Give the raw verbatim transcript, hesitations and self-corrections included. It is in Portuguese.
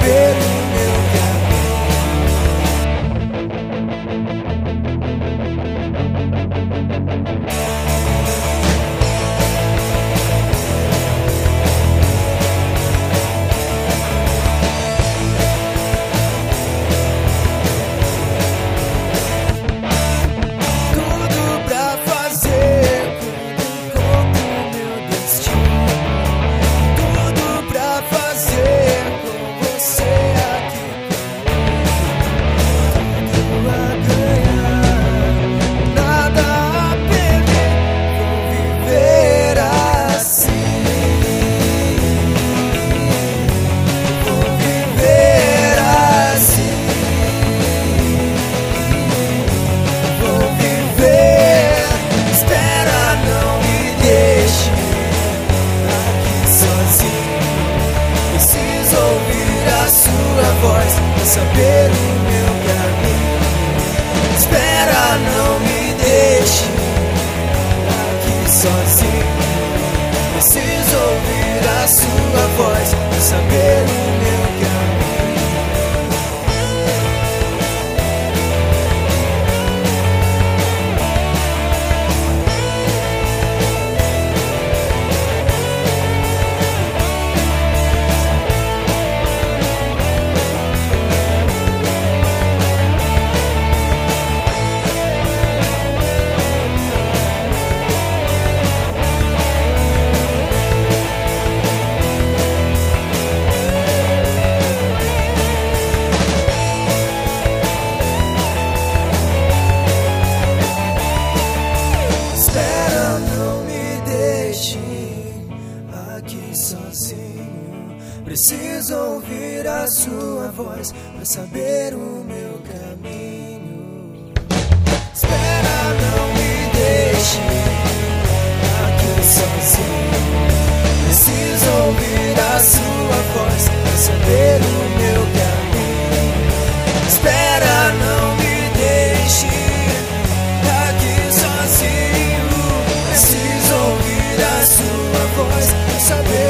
saber o meu caminho. Saber o meu caminho. Espera, não me deixe aqui sozinho. Preciso ouvir a sua voz pra saber o meu caminho. Preciso ouvir a sua voz pra saber o meu caminho. Espera, não me deixe aqui sozinho. Preciso ouvir a sua voz pra saber o meu caminho. Espera, não me deixe aqui sozinho. Preciso ouvir a sua voz pra saber